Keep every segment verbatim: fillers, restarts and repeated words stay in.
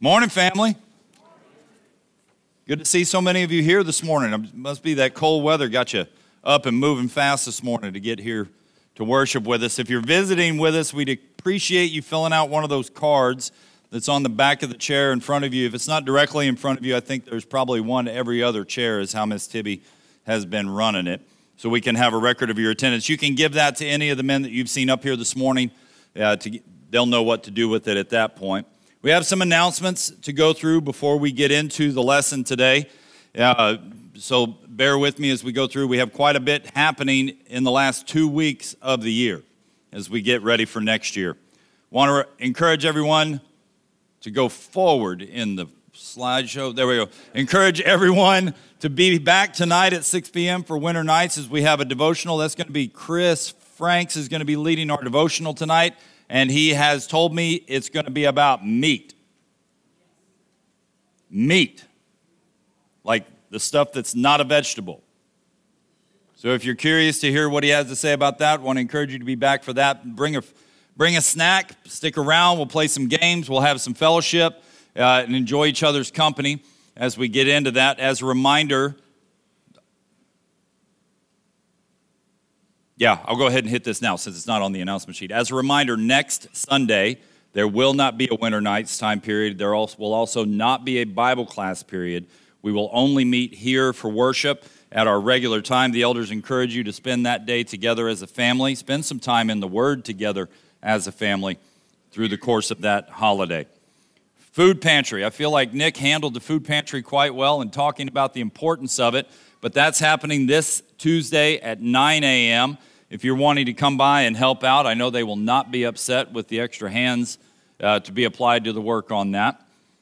Morning, family. Good to see so many of you here this morning. It must be that cold weather got you up and moving fast this morning to get here to worship with us. If you're visiting with us, we'd appreciate you filling out one of those cards that's on the back of the chair in front of you. If it's not directly in front of you, I think there's probably one every other chair is how Miss Tibby has been running it, so we can have a record of your attendance. You can give that to any of the men that you've seen up here this morning. Uh, to, they'll know what to do with it at that point. We have some announcements to go through before we get into the lesson today. Uh, so bear with me as we go through. We have quite a bit happening in the last two weeks of the year as we get ready for next year. Want to encourage everyone to go forward in the slideshow. There we go. Encourage everyone to be back tonight at six p.m. for Winter Nights as we have a devotional. That's going to be Chris Franks is going to be leading our devotional tonight. And he has told me it's going to be about meat. Meat. Like the stuff that's not a vegetable. So if you're curious to hear what he has to say about that, I want to encourage you to be back for that. Bring a, bring a snack, stick around, we'll play some games, we'll have some fellowship, uh, and enjoy each other's company as we get into that. As a reminder, Yeah, I'll go ahead and hit this now since it's not on the announcement sheet. As a reminder, next Sunday, there will not be a Winter Nights time period. There also, will also not be a Bible class period. We will only meet here for worship at our regular time. The elders encourage you to spend that day together as a family. Spend some time in the Word together as a family through the course of that holiday. Food pantry. I feel like Nick handled the food pantry quite well in talking about the importance of it, but that's happening this Tuesday at nine a.m., If you're wanting to come by and help out, I know they will not be upset with the extra hands uh, to be applied to the work on that.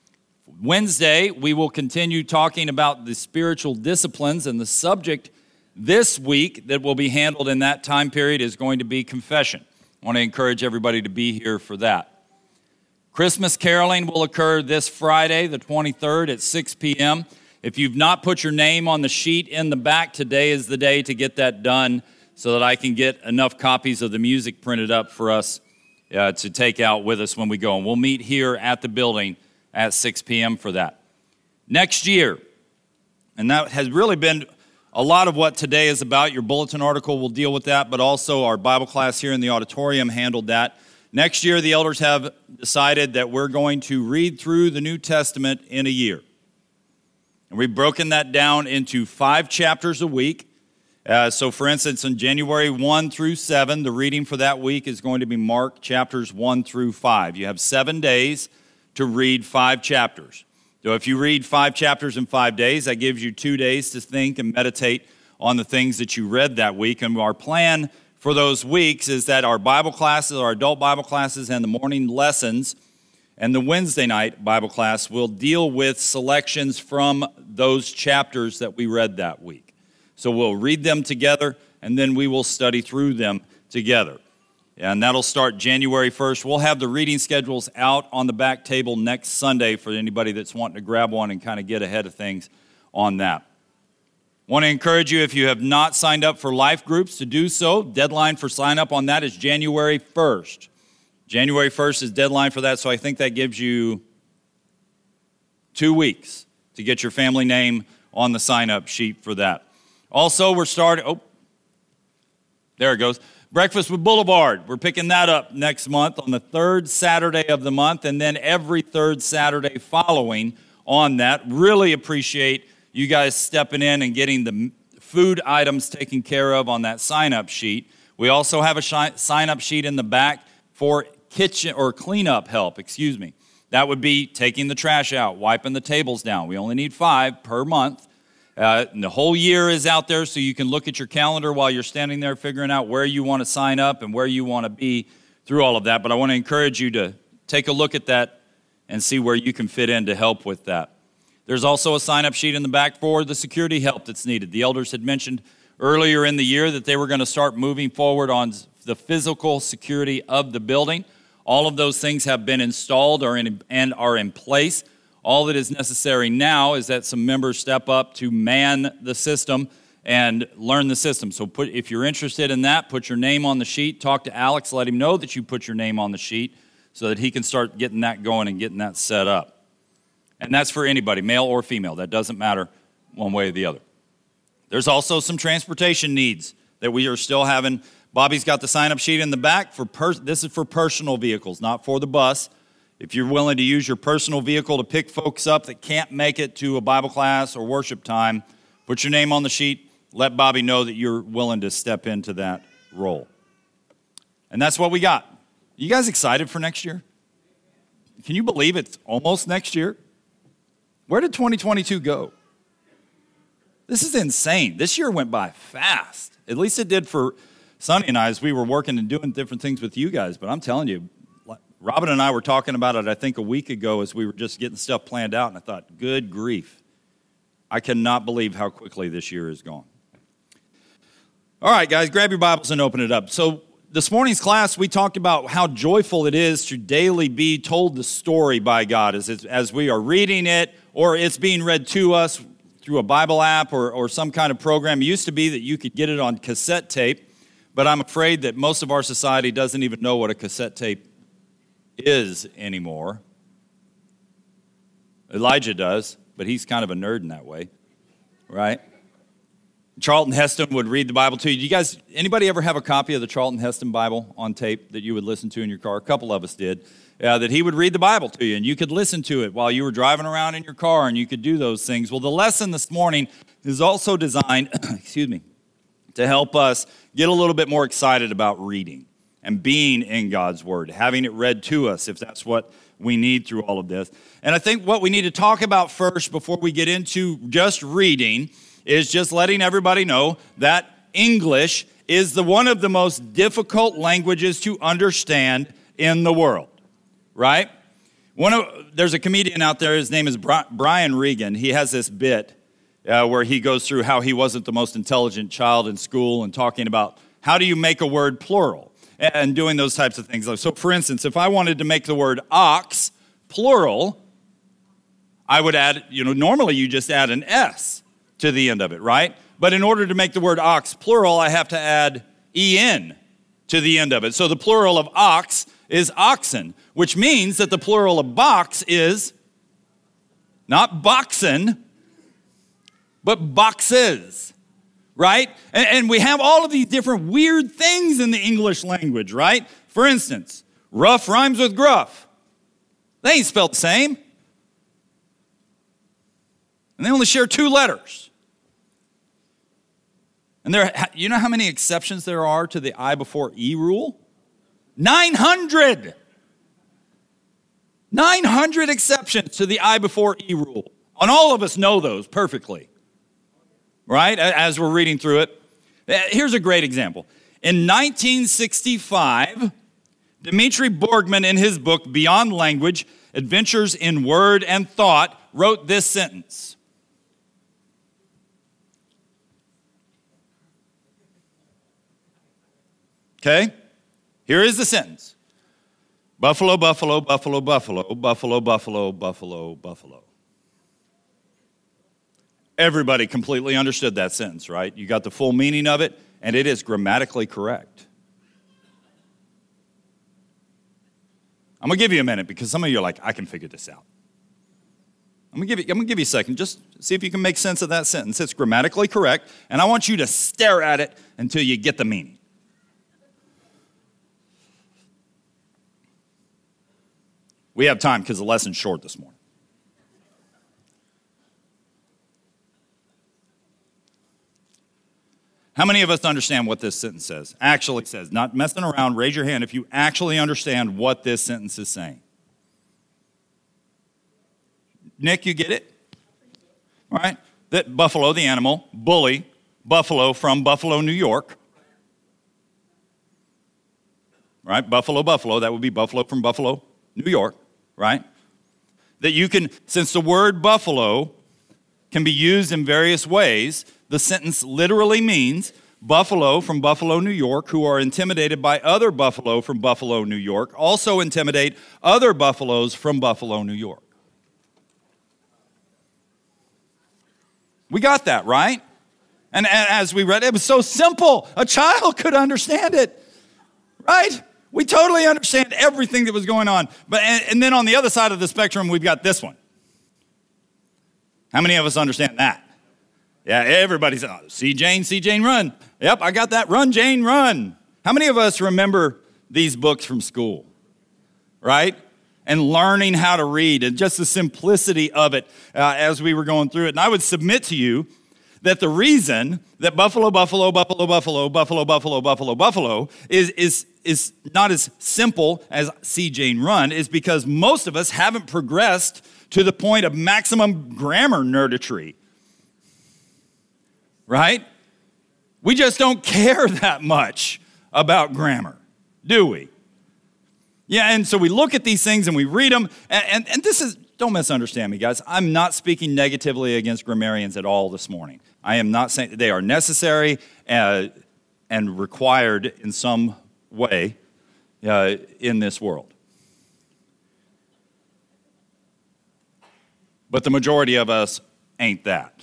Wednesday, we will continue talking about the spiritual disciplines, and the subject this week that will be handled in that time period is going to be confession. I want to encourage everybody to be here for that. Christmas caroling will occur this Friday, the twenty-third at six p.m. If you've not put your name on the sheet in the back, today is the day to get that done, so that I can get enough copies of the music printed up for us uh, to take out with us when we go. And we'll meet here at the building at six p.m. for that. Next year, and that has really been a lot of what today is about. Your bulletin article will deal with that, but also our Bible class here in the auditorium handled that. Next year, the elders have decided that we're going to read through the New Testament in a year. And we've broken that down into five chapters a week. Uh, so, for instance, on January first through seventh, the reading for that week is going to be Mark chapters one through five. You have seven days to read five chapters. So if you read five chapters in five days, that gives you two days to think and meditate on the things that you read that week. And our plan for those weeks is that our Bible classes, our adult Bible classes, and the morning lessons and the Wednesday night Bible class will deal with selections from those chapters that we read that week. So we'll read them together, and then we will study through them together. And that'll start January first. We'll have the reading schedules out on the back table next Sunday for anybody that's wanting to grab one and kind of get ahead of things on that. Want to encourage you, if you have not signed up for life groups, to do so. Deadline for sign up on that is January first. January first is deadline for that, so I think that gives you two weeks to get your family name on the sign-up sheet for that. Also, we're starting, oh, there it goes. Breakfast with Boulevard. We're picking that up next month on the third Saturday of the month, and then every third Saturday following on that. Really appreciate you guys stepping in and getting the food items taken care of on that sign-up sheet. We also have a shi- sign-up sheet in the back for kitchen or cleanup help, excuse me. That would be taking the trash out, wiping the tables down. We only need five per month. Uh, and the whole year is out there, so you can look at your calendar while you're standing there figuring out where you want to sign up and where you want to be through all of that. But I want to encourage you to take a look at that and see where you can fit in to help with that. There's also a sign-up sheet in the back for the security help that's needed. The elders had mentioned earlier in the year that they were going to start moving forward on the physical security of the building. All of those things have been installed or in, and are in place. All that is necessary now is that some members step up to man the system and learn the system. So put, if you're interested in that, put your name on the sheet. Talk to Alex. Let him know that you put your name on the sheet so that he can start getting that going and getting that set up. And that's for anybody, male or female. That doesn't matter one way or the other. There's also some transportation needs that we are still having. Bobby's got the sign-up sheet in the back. For per- This is for personal vehicles, not for the bus. If you're willing to use your personal vehicle to pick folks up that can't make it to a Bible class or worship time, put your name on the sheet. Let Bobby know that you're willing to step into that role. And that's what we got. You guys excited for next year? Can you believe it's almost next year? Where did twenty twenty-two go? This is insane. This year went by fast. At least it did for Sonny and I as we were working and doing different things with you guys. But I'm telling you, Robin and I were talking about it, I think, a week ago as we were just getting stuff planned out. And I thought, good grief. I cannot believe how quickly this year is gone. All right, guys, grab your Bibles and open it up. So this morning's class, we talked about how joyful it is to daily be told the story by God as, as we are reading it or it's being read to us through a Bible app or, or some kind of program. It used to be that you could get it on cassette tape, but I'm afraid that most of our society doesn't even know what a cassette tape is anymore. Elijah does, but he's kind of a nerd in that way, right? Charlton Heston would read the Bible to you. Do you guys, anybody ever have a copy of the Charlton Heston Bible on tape that you would listen to in your car? A couple of us did. Uh, that he would read the Bible to you, and you could listen to it while you were driving around in your car, and you could do those things. Well, the lesson this morning is also designed, excuse me, to help us get a little bit more excited about reading and being in God's Word, having it read to us if that's what we need through all of this. And I think what we need to talk about first before we get into just reading is just letting everybody know that English is the one of the most difficult languages to understand in the world, right? One of, there's a comedian out there, his name is Brian Regan. He has this bit uh, where he goes through how he wasn't the most intelligent child in school and talking about how do you make a word plural and doing those types of things. So for instance, if I wanted to make the word ox plural, I would add, you know, normally you just add an S to the end of it, right? But in order to make the word ox plural, I have to add en to the end of it. So the plural of ox is oxen, which means that the plural of box is not boxen, but boxes, right? And, and we have all of these different weird things in the English language, right? For instance, rough rhymes with gruff. They ain't spelled the same. And they only share two letters. And there, you know how many exceptions there are to the I before E rule? nine hundred. nine hundred exceptions to the I before E rule. And all of us know those perfectly, right? As we're reading through it. Here's a great example. In nineteen sixty-five, Dmitri Borgman, in his book, Beyond Language, Adventures in Word and Thought, wrote this sentence. Okay? Here is the sentence. Buffalo, buffalo, buffalo, buffalo, buffalo, buffalo, buffalo, buffalo. Everybody completely understood that sentence, right? You got the full meaning of it, and it is grammatically correct. I'm going to give you a minute because some of you are like, I can figure this out. I'm going to give you, I'm going to give you a second. Just see if you can make sense of that sentence. It's grammatically correct, and I want you to stare at it until you get the meaning. We have time because the lesson's short this morning. How many of us understand what this sentence says? Actually says, not messing around. Raise your hand if you actually understand what this sentence is saying. Nick, you get it? All right. That buffalo, the animal, bully, buffalo from Buffalo, New York. Right? Buffalo, buffalo. That would be buffalo from Buffalo, New York. Right? That you can, since the word buffalo can be used in various ways, the sentence literally means buffalo from Buffalo, New York, who are intimidated by other buffalo from Buffalo, New York, also intimidate other buffaloes from Buffalo, New York. We got that, right? And, and as we read, it was so simple. A child could understand it, right? We totally understand everything that was going on. But and, and then on the other side of the spectrum, we've got this one. How many of us understand that? Yeah, everybody's, oh, see Jane, see Jane, run. Yep, I got that, run, Jane, run. How many of us remember these books from school, right? And learning how to read and just the simplicity of it uh, as we were going through it. And I would submit to you that the reason that Buffalo, Buffalo, Buffalo, Buffalo, Buffalo, Buffalo, Buffalo, Buffalo is, is, is not as simple as See Jane Run is because most of us haven't progressed to the point of maximum grammar nerditry, right? We just don't care that much about grammar, do we? Yeah, and so we look at these things and we read them, and, and, and this is, don't misunderstand me, guys. I'm not speaking negatively against grammarians at all this morning. I am not saying they are necessary uh, and required in some way uh, in this world. But the majority of us ain't that.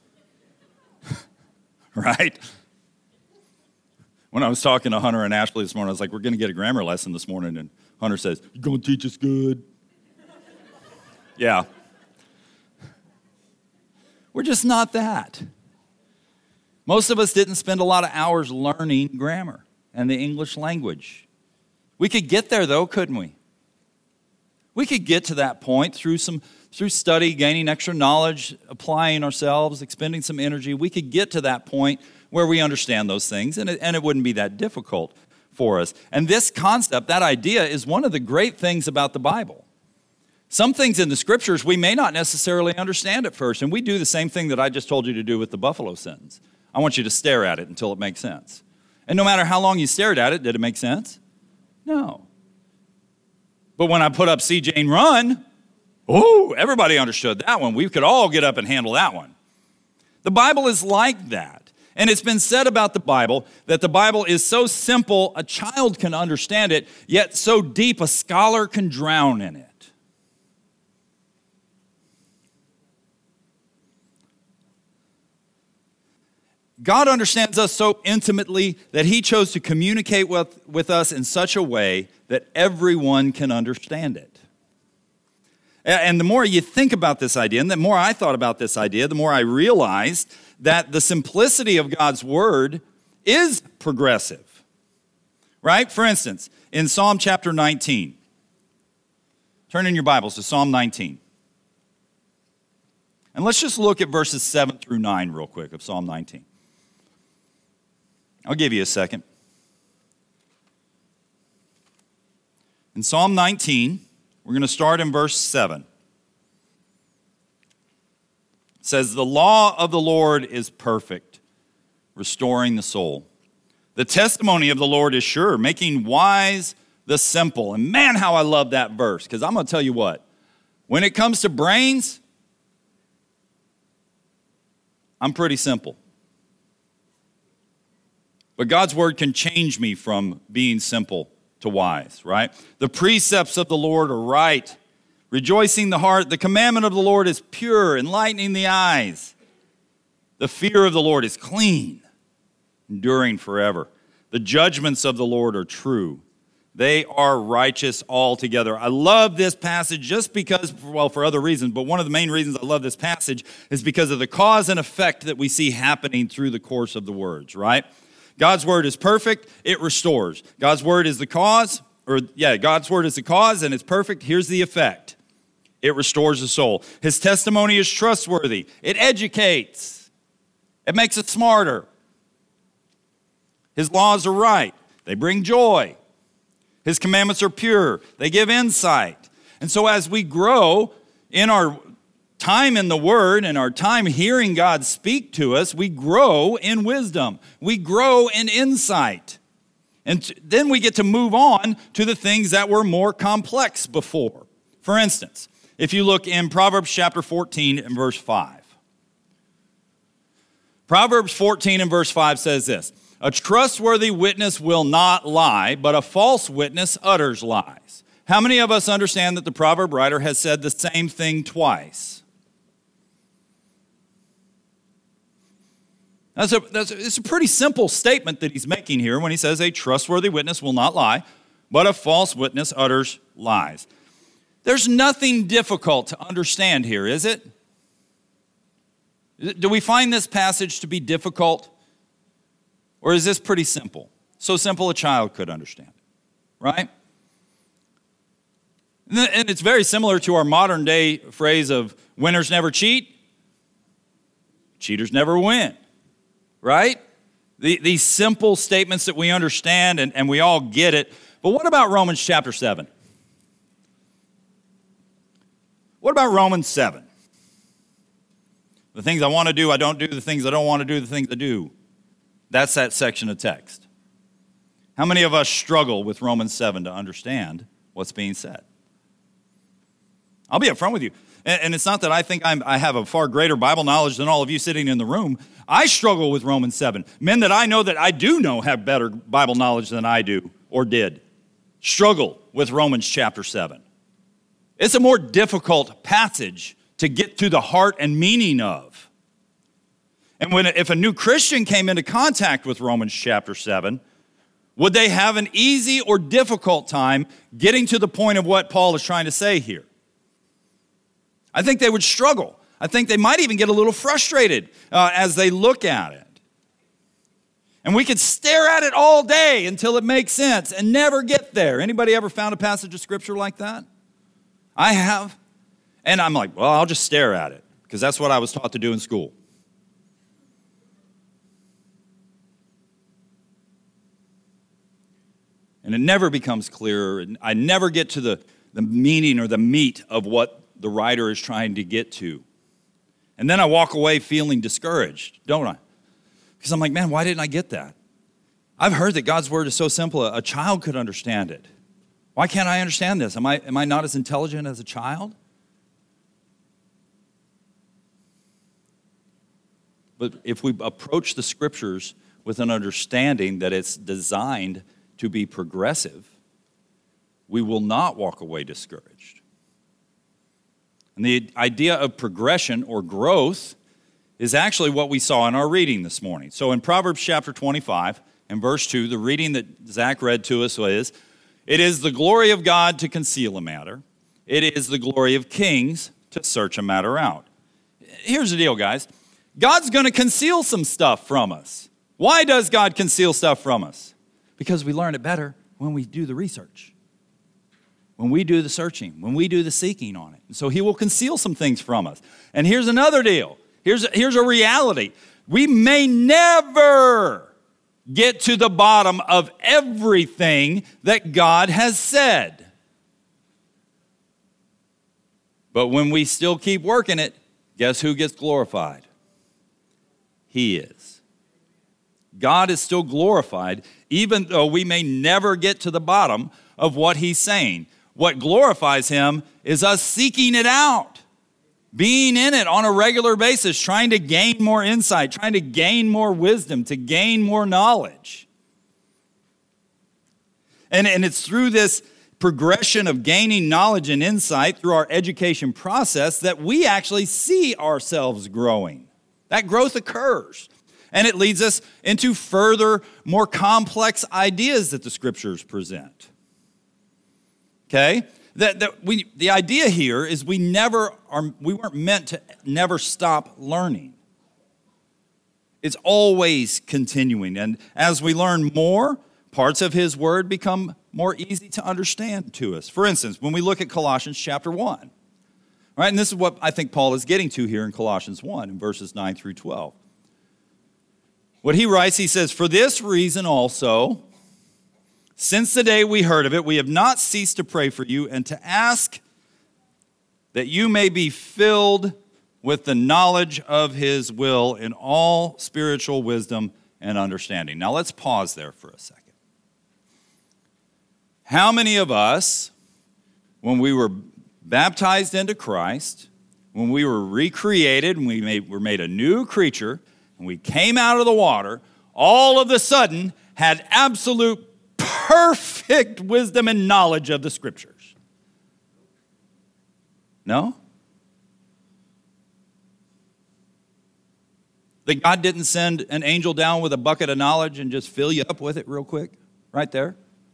Right? When I was talking to Hunter and Ashley this morning, I was like, we're going to get a grammar lesson this morning. And Hunter says, you going to teach us good? Yeah. We're just not that. Most of us didn't spend a lot of hours learning grammar and the English language. We could get there, though, couldn't we? We could get to that point through some through study, gaining extra knowledge, applying ourselves, expending some energy. We could get to that point where we understand those things, and it, and it wouldn't be that difficult for us. And this concept, that idea, is one of the great things about the Bible. Some things in the scriptures we may not necessarily understand at first, and we do the same thing that I just told you to do with the buffalo sentence. I want you to stare at it until it makes sense. And no matter how long you stared at it, did it make sense? No. But when I put up See Jane Run, oh, everybody understood that one. We could all get up and handle that one. The Bible is like that. And it's been said about the Bible that the Bible is so simple a child can understand it, yet so deep a scholar can drown in it. God understands us so intimately that he chose to communicate with, with us in such a way that everyone can understand it. And the more you think about this idea, and the more I thought about this idea, the more I realized that the simplicity of God's word is progressive, right? For instance, in Psalm chapter nineteen, turn in your Bibles to Psalm nineteen. And let's just look at verses seven through nine real quick of Psalm nineteen. I'll give you a second. In Psalm nineteen, we're going to start in verse seven. It says, "The law of the Lord is perfect, restoring the soul. The testimony of the Lord is sure, making wise the simple." And man, how I love that verse, because I'm going to tell you what, when it comes to brains, I'm pretty simple. But God's word can change me from being simple to wise, right? The precepts of the Lord are right, rejoicing the heart. The commandment of the Lord is pure, enlightening the eyes. The fear of the Lord is clean, enduring forever. The judgments of the Lord are true. They are righteous altogether. I love this passage just because, well, for other reasons, but one of the main reasons I love this passage is because of the cause and effect that we see happening through the course of the words, right? God's word is perfect, it restores. God's word is the cause, or yeah, God's word is the cause and it's perfect. Here's the effect. It restores the soul. His testimony is trustworthy. It educates. It makes us smarter. His laws are right. They bring joy. His commandments are pure. They give insight. And so as we grow in our time in the Word and our time hearing God speak to us, we grow in wisdom. We grow in insight. And t- then we get to move on to the things that were more complex before. For instance, if you look in Proverbs chapter fourteen and verse five. Proverbs fourteen and verse five says this, "A trustworthy witness will not lie, but a false witness utters lies." How many of us understand that the proverb writer has said the same thing twice? That's a, that's a, it's a pretty simple statement that he's making here when he says a trustworthy witness will not lie, but a false witness utters lies. There's nothing difficult to understand here, is it? Do we find this passage to be difficult? Or is this pretty simple? So simple a child could understand it, right? And it's very similar to our modern day phrase of winners never cheat, cheaters never win, right? The, these simple statements that we understand and, and we all get it. But what about Romans chapter seven? What about Romans seven? The things I want to do, I don't do. The things I don't want to do, the things I do. That's that section of text. How many of us struggle with Romans seven to understand what's being said? I'll be upfront with you. And, and it's not that I think I'm, I have a far greater Bible knowledge than all of you sitting in the room. I struggle with Romans seven. Men that I know that I do know have better Bible knowledge than I do or did struggle with Romans chapter seven. It's a more difficult passage to get to the heart and meaning of. And when if a new Christian came into contact with Romans chapter seven, would they have an easy or difficult time getting to the point of what Paul is trying to say here? I think they would struggle. I think they might even get a little frustrated uh, as they look at it. And we could stare at it all day until it makes sense and never get there. Anybody ever found a passage of Scripture like that? I have. And I'm like, well, I'll just stare at it because that's what I was taught to do in school. And it never becomes clearer. I never get to the, the meaning or the meat of what the writer is trying to get to. And then I walk away feeling discouraged, don't I? Because I'm like, man, why didn't I get that? I've heard that God's word is so simple, a child could understand it. Why can't I understand this? Am I, am I not as intelligent as a child? But if we approach the scriptures with an understanding that it's designed to be progressive, we will not walk away discouraged. And the idea of progression or growth is actually what we saw in our reading this morning. So in Proverbs chapter twenty-five and verse two, the reading that Zach read to us is, it is the glory of God to conceal a matter. It is the glory of kings to search a matter out. Here's the deal, guys. God's going to conceal some stuff from us. Why does God conceal stuff from us? Because we learn it better when we do the research, when we do the searching, when we do the seeking on it. And so he will conceal some things from us. And here's another deal. Here's, here's a reality. We may never get to the bottom of everything that God has said. But when we still keep working it, guess who gets glorified? He is. God is still glorified, even though we may never get to the bottom of what he's saying. What glorifies him is us seeking it out, being in it on a regular basis, trying to gain more insight, trying to gain more wisdom, to gain more knowledge. And, and it's through this progression of gaining knowledge and insight through our education process that we actually see ourselves growing. That growth occurs. And it leads us into further, more complex ideas that the scriptures present. Okay? That, that we, the idea here is we never are, we weren't meant to never stop learning. It's always continuing. And as we learn more, parts of his word become more easy to understand to us. For instance, when we look at Colossians chapter one, right? And this is what I think Paul is getting to here in Colossians one, in verses nine through twelve. What he writes, he says, for this reason also, since the day we heard of it, we have not ceased to pray for you and to ask that you may be filled with the knowledge of his will in all spiritual wisdom and understanding. Now let's pause there for a second. How many of us, when we were baptized into Christ, when we were recreated and we made, were made a new creature, and we came out of the water, all of a sudden had absolute perfect wisdom and knowledge of the scriptures? No? That God didn't send an angel down with a bucket of knowledge and just fill you up with it real quick, right there?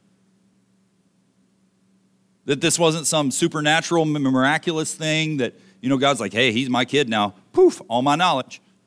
That this wasn't some supernatural, miraculous thing that, you know, God's like, hey, he's my kid now. Poof, all my knowledge.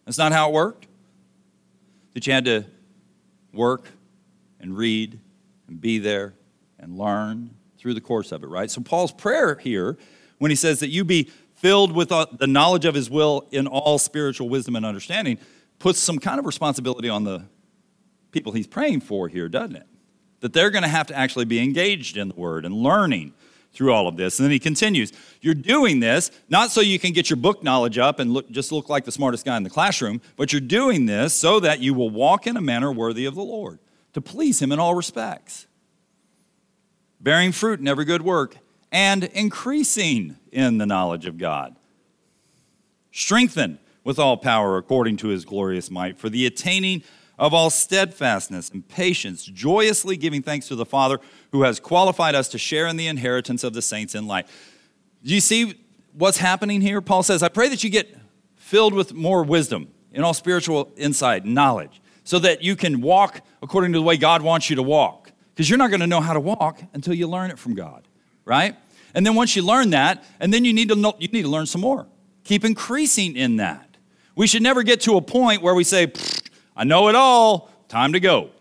That's not how it worked. That you had to work and read and be there and learn through the course of it, right? So Paul's prayer here, when he says that you be filled with the knowledge of his will in all spiritual wisdom and understanding, puts some kind of responsibility on the people he's praying for here, doesn't it? That they're going to have to actually be engaged in the word and learning through all of this. And then he continues, you're doing this not so you can get your book knowledge up and look, just look like the smartest guy in the classroom, but you're doing this so that you will walk in a manner worthy of the Lord, to please him in all respects, bearing fruit in every good work, and increasing in the knowledge of God, strengthened with all power according to his glorious might, for the attaining of all steadfastness and patience, joyously giving thanks to the Father who has qualified us to share in the inheritance of the saints in light. Do you see what's happening here? Paul says, I pray that you get filled with more wisdom in all spiritual insight and knowledge, so that you can walk according to the way God wants you to walk. Because you're not going to know how to walk until you learn it from God, right? And then once you learn that, and then you need to know, you need to learn some more. Keep increasing in that. We should never get to a point where we say, I know it all, time to go.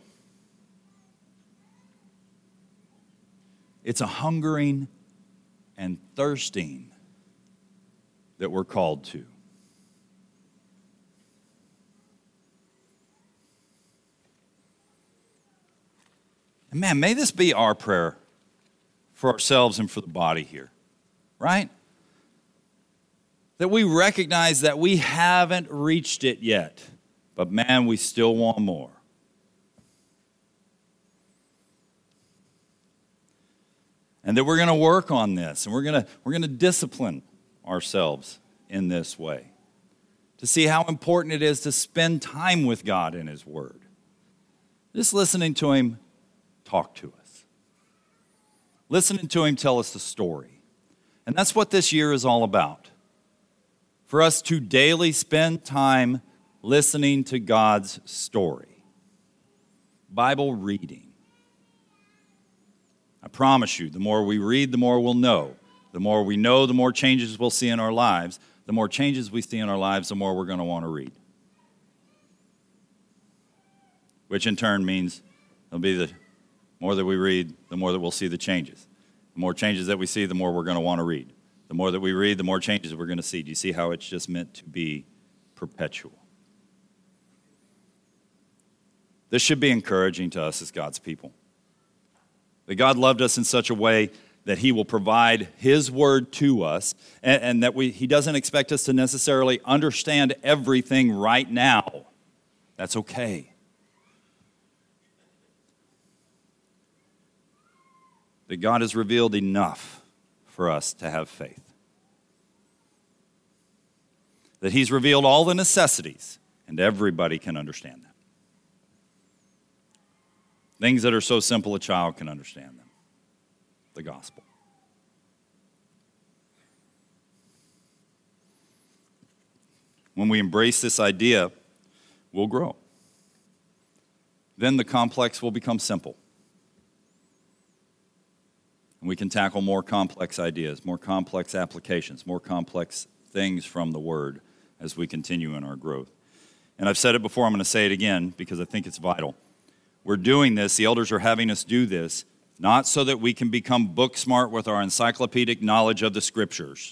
It's a hungering and thirsting that we're called to. And man, may this be our prayer for ourselves and for the body here, right? That we recognize that we haven't reached it yet, but man, we still want more. And that we're going to work on this, and we're going to we're going to discipline ourselves in this way to see how important it is to spend time with God in his word. Just listening to him talk to us. Listening to him tell us the story. And that's what this year is all about. For us to daily spend time listening to God's story. Bible reading. I promise you, the more we read, the more we'll know. The more we know, the more changes we'll see in our lives. The more changes we see in our lives, the more we're going to want to read. Which in turn means there'll be the more that we read, the more that we'll see the changes. The more changes that we see, the more we're going to want to read. The more that we read, the more changes we're going to see. Do you see how it's just meant to be perpetual? This should be encouraging to us as God's people. That God loved us in such a way that he will provide his word to us, and, and that we, he doesn't expect us to necessarily understand everything right now. That's okay. That God has revealed enough for us to have faith. That he's revealed all the necessities, and everybody can understand them. Things that are so simple a child can understand them. The gospel. When we embrace this idea, we'll grow. Then the complex will become simple. And we can tackle more complex ideas, more complex applications, more complex things from the Word as we continue in our growth. And I've said it before, I'm going to say it again because I think it's vital. We're doing this, the elders are having us do this, not so that we can become book smart with our encyclopedic knowledge of the Scriptures.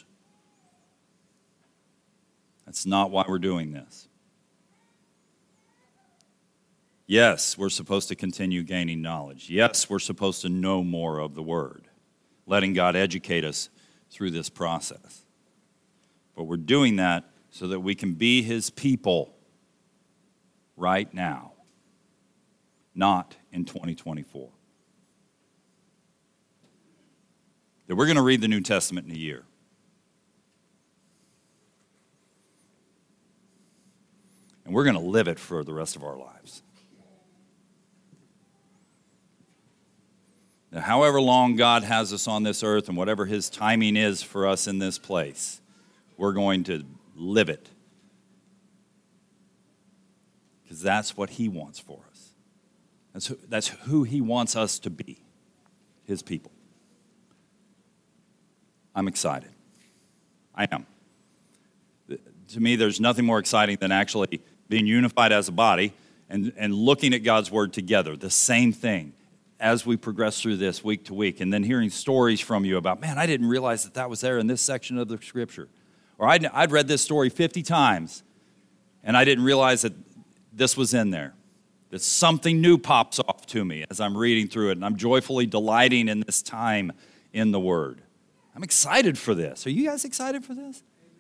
That's not why we're doing this. Yes, we're supposed to continue gaining knowledge. Yes, we're supposed to know more of the Word, letting God educate us through this process. But we're doing that so that we can be his people right now, not in twenty twenty-four. That we're going to read the New Testament in a year. And we're going to live it for the rest of our lives. Now, however long God has us on this earth and whatever his timing is for us in this place, we're going to live it. Because that's what he wants for us. That's who, that's who he wants us to be, his people. I'm excited. I am. to me, there's nothing more exciting than actually being unified as a body and, and looking at God's word together, the same thing, as we progress through this week to week, and then hearing stories from you about, man, I didn't realize that that was there in this section of the scripture. Or I'd, I'd read this story fifty times, and I didn't realize that this was in there. That something new pops off to me as I'm reading through it, and I'm joyfully delighting in this time in the Word. I'm excited for this. Are you guys excited for this?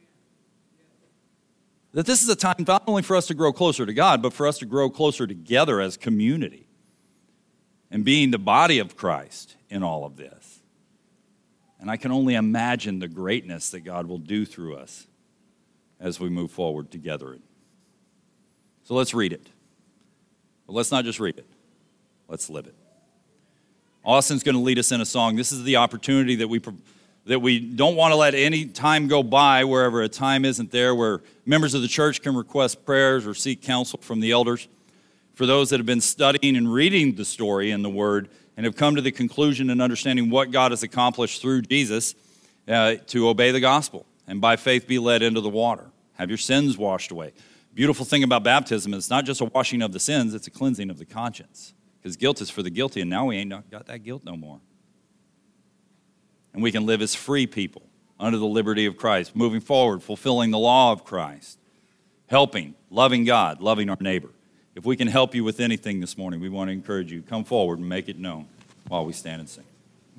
That this is a time not only for us to grow closer to God, but for us to grow closer together as community and being the body of Christ in all of this. And I can only imagine the greatness that God will do through us as we move forward together. So let's read it. But let's not just read it. Let's live it. Austin's going to lead us in a song. This is the opportunity that we that we don't want to let any time go by wherever a time isn't there, where members of the church can request prayers or seek counsel from the elders. For those that have been studying and reading the story in the Word and have come to the conclusion and understanding what God has accomplished through Jesus, uh, to obey the gospel and by faith be led into the water. Have your sins washed away. Beautiful thing about baptism is it's not just a washing of the sins, it's a cleansing of the conscience. Because guilt is for the guilty, and now we ain't got that guilt no more. And we can live as free people under the liberty of Christ, moving forward, fulfilling the law of Christ, helping, loving God, loving our neighbor. If we can help you with anything this morning, we want to encourage you, come forward and make it known while we stand and sing.